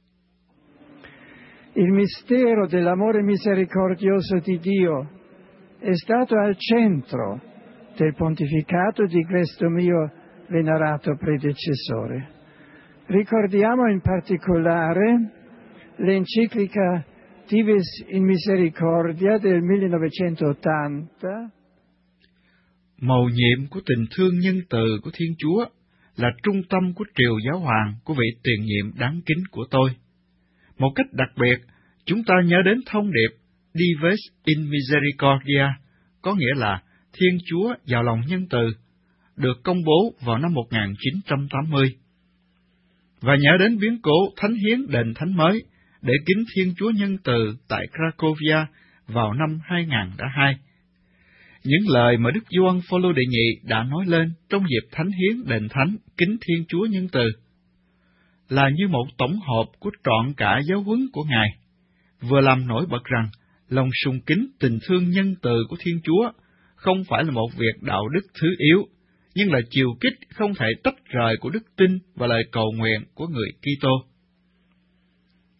Il mistero dell'amore misericordioso di Dio è stato al centro del pontificato di questo mio venerato predecessore. Ricordiamo in particolare l'enciclica Dives in Misericordia del 1980. Mầu nhiệm của tình thương nhân từ của Thiên Chúa là trung tâm của triều giáo hoàng của vị tiền nhiệm đáng kính của tôi. Một cách đặc biệt, chúng ta nhớ đến thông điệp Dives in Misericordia, có nghĩa là Thiên Chúa vào lòng nhân từ, được công bố vào năm 1980. Và nhớ đến biến cố thánh hiến đền thánh mới để kính Thiên Chúa nhân từ tại Cracovia vào năm 2002. Những lời mà Đức Gioan Phaolô đệ nhị đã nói lên trong dịp thánh hiến đền thánh kính Thiên Chúa nhân từ là như một tổng hợp của trọn cả giáo huấn của Ngài, vừa làm nổi bật rằng lòng sùng kính tình thương nhân từ của Thiên Chúa không phải là một việc đạo đức thứ yếu, nhưng là chiều kích không thể tách rời của đức tin và lời cầu nguyện của người Kitô.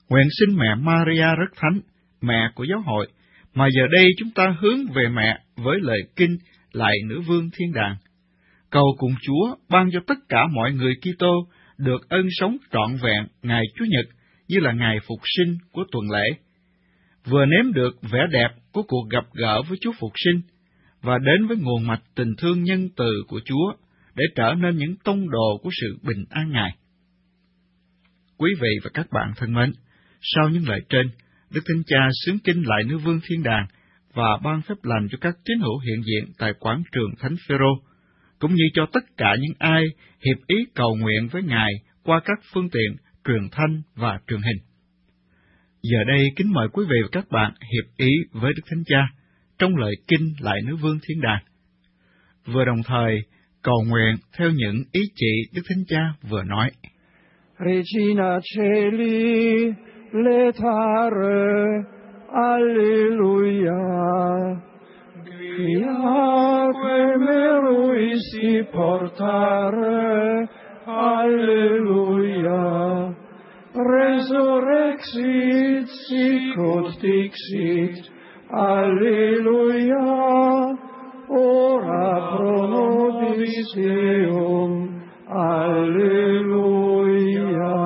Nguyện xin mẹ Maria rất thánh, mẹ của giáo hội, mà giờ đây chúng ta hướng về mẹ với lời kinh lạy nữ vương thiên đàng. Cầu cùng Chúa ban cho tất cả mọi người Kitô được ân sống trọn vẹn ngày Chủ nhật như là ngày phục sinh của tuần lễ, vừa nếm được vẻ đẹp của cuộc gặp gỡ với Chúa phục sinh và đến với nguồn mạch tình thương nhân từ của Chúa để trở nên những tông đồ của sự bình an Ngài. Quý vị và các bạn thân mến, sau những lời trên, Đức Thánh Cha xướng kinh lại nữ vương thiên đàng và ban phép lành cho các tín hữu hiện diện tại quảng trường Thánh Phêrô, cũng như cho tất cả những ai hiệp ý cầu nguyện với Ngài qua các phương tiện truyền thanh và truyền hình. Giờ đây kính mời quý vị và các bạn hiệp ý với Đức Thánh Cha trong lời kinh lại nữ vương thiên đàng, vừa đồng thời cầu nguyện theo những ý chỉ Đức Thánh Cha vừa nói. Regina Celi, letare, alleluia. Quiaque meruisi portare, alleluia. Resurrexit sicut dixit, alleluia. Ora pro nobis Deum, alleluia.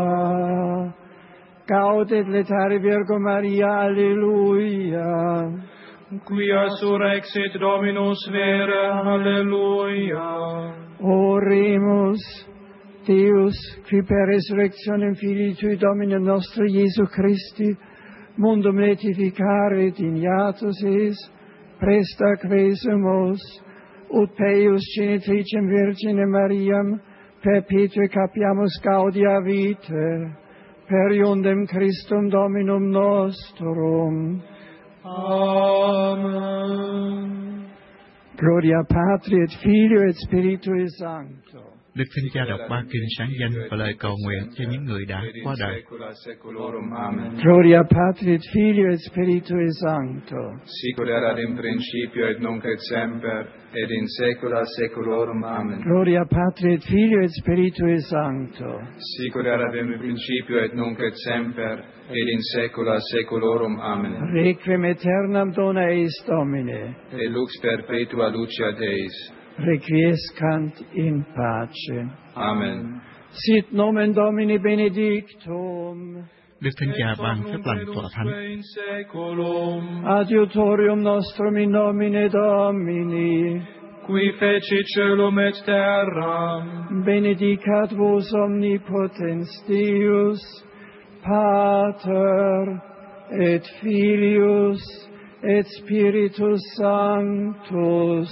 Gaudet letare Virgo Maria, alleluia. Quia surrexit Dominus vere, alleluia. Oremus, Deus, qui per resurrectionem Filii Tui Domine nostro Iesu Christi, mundum letificare dignatus es, presta quesumus, ut peius genitricem Virgine Mariam, perpetue capiamus gaudia vitae, per iundem Christum Dominum nostrum. Amen. Gloria Patri et Filio et Spiritui Sancto. Đức Thánh Cha đọc ba kinh sáng danh và lời cầu nguyện cho những người đã qua đời. Gloria Patri et Filio et Spiritui Sancto. Sicut erat in principio et nunc et semper et in saecula saeculorum. Amen. Gloria Patri et Filio et Spiritui Sancto. Sicut erat in principio et nunc et semper et in saecula saeculorum. Amen. Requiem aeternam dona eis Domine. Et lux perpetua luceat eis. Requiescant in pace. Amen. Sit nomen Domini benedictum. Đức Thánh Cha ban phép lành tọa thánh. Adiutorium nostrum in nomine Domini, qui fecit caelum et terram. benedicat vos omnipotens Deus, Pater et Filius et Spiritus Sanctus.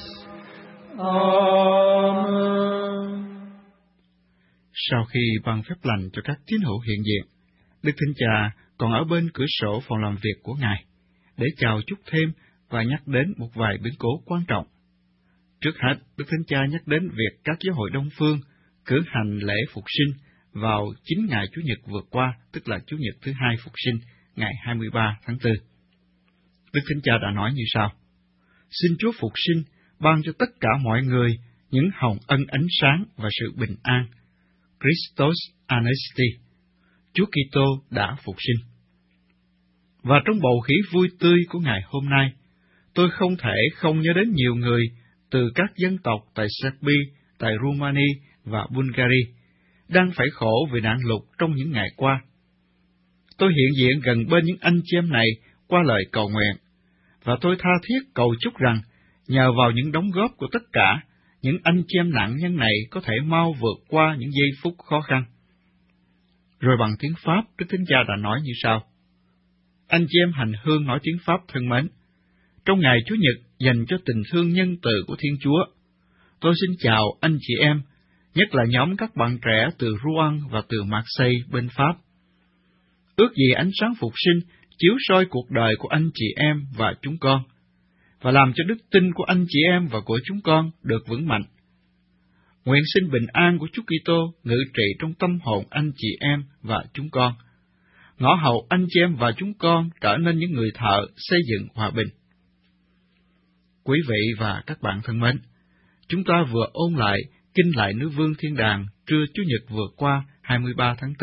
Amen. Sau khi ban phép lành cho các tín hữu hiện diện, Đức Thánh Cha còn ở bên cửa sổ phòng làm việc của Ngài để chào chúc thêm và nhắc đến một vài biến cố quan trọng. Trước hết, Đức Thánh Cha nhắc đến việc các giáo hội Đông Phương cử hành lễ phục sinh vào chính ngày Chủ nhật vừa qua, tức là Chủ nhật thứ hai phục sinh, ngày 23 tháng 4. Đức Thánh Cha đã nói như sau: Xin Chúa phục sinh ban cho tất cả mọi người những hồng ân ánh sáng và sự bình an. Christos Anesti, Chúa Kitô đã phục sinh. Và trong bầu khí vui tươi của ngày hôm nay, tôi không thể không nhớ đến nhiều người từ các dân tộc tại Serbia, tại Romania và Bulgaria đang phải khổ vì nạn lụt trong những ngày qua. Tôi hiện diện gần bên những anh chị em này qua lời cầu nguyện, và tôi tha thiết cầu chúc rằng nhờ vào những đóng góp của tất cả, những anh chị em nạn nhân này có thể mau vượt qua những giây phút khó khăn. Rồi bằng tiếng Pháp, Đức Thánh Cha đã nói như sau: Anh chị em hành hương nói tiếng Pháp thân mến, trong ngày Chủ nhật dành cho tình thương nhân từ của Thiên Chúa, tôi xin chào anh chị em, nhất là nhóm các bạn trẻ từ Rouen và từ Marseille bên Pháp. Ước gì ánh sáng phục sinh chiếu soi cuộc đời của anh chị em và chúng con, và làm cho đức tin của anh chị em và của chúng con được vững mạnh. Nguyện xin bình an của Chúa Kitô ngự trị trong tâm hồn anh chị em và chúng con, ngõ hầu anh chị em và chúng con trở nên những người thợ xây dựng hòa bình. Quý vị và các bạn thân mến, chúng ta vừa ôn lại kinh lại nữ vương thiên đàng trưa Chủ nhật vừa qua 23 tháng 4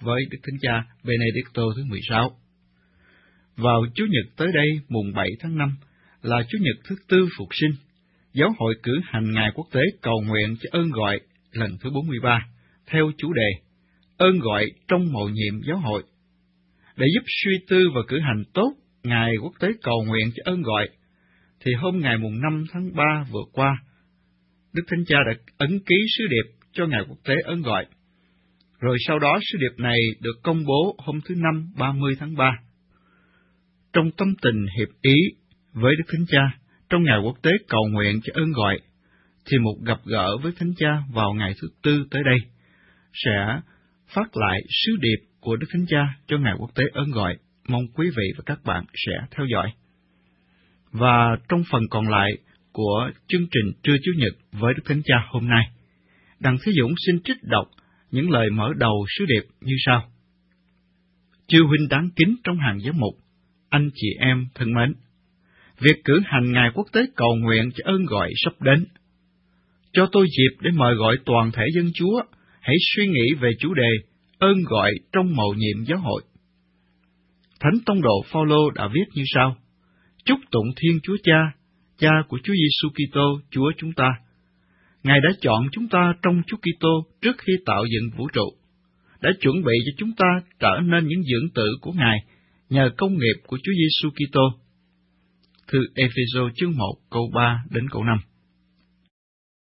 với Đức Thánh Cha Benedicto thứ 16. Vào Chủ nhật tới đây, mùng 7 tháng 5, là Chủ nhật thứ tư Phục sinh, Giáo hội cử hành Ngày Quốc tế cầu nguyện cho ơn gọi lần thứ 43, theo chủ đề Ơn gọi trong mầu nhiệm giáo hội. Để giúp suy tư và cử hành tốt Ngày Quốc tế cầu nguyện cho ơn gọi, thì hôm ngày mùng 5 tháng 3 vừa qua, Đức Thánh Cha đã ấn ký sứ điệp cho Ngày Quốc tế ơn gọi. Rồi sau đó sứ điệp này được công bố hôm thứ Năm 30 tháng 3. Trong tâm tình hiệp ý với Đức Thánh Cha trong Ngày Quốc tế cầu nguyện cho ơn gọi, thì một gặp gỡ với Thánh Cha vào ngày thứ Tư tới đây sẽ phát lại sứ điệp của Đức Thánh Cha cho Ngày Quốc tế ơn gọi. Mong quý vị và các bạn sẽ theo dõi. Và trong phần còn lại của chương trình Trưa Chủ nhật với Đức Thánh Cha hôm nay, Đặng Thế Dũng xin trích đọc những lời mở đầu sứ điệp như sau. Chư huynh đáng kính trong hàng giám mục, anh chị em thân mến, việc cử hành Ngày Quốc tế cầu nguyện cho ơn gọi sắp đến. Cho tôi dịp để mời gọi toàn thể dân Chúa hãy suy nghĩ về chủ đề ơn gọi trong mầu nhiệm giáo hội. Thánh Tông đồ Phaolô đã viết như sau: Chúc tụng Thiên Chúa Cha, Cha của Chúa Giêsu Kitô, Chúa chúng ta. Ngài đã chọn chúng ta trong Chúa Kitô trước khi tạo dựng vũ trụ, đã chuẩn bị cho chúng ta trở nên những dưỡng tử của Ngài nhờ công nghiệp của Chúa Giêsu Kitô. Thư Ê-phê-sô chương 1 câu 3 đến câu 5.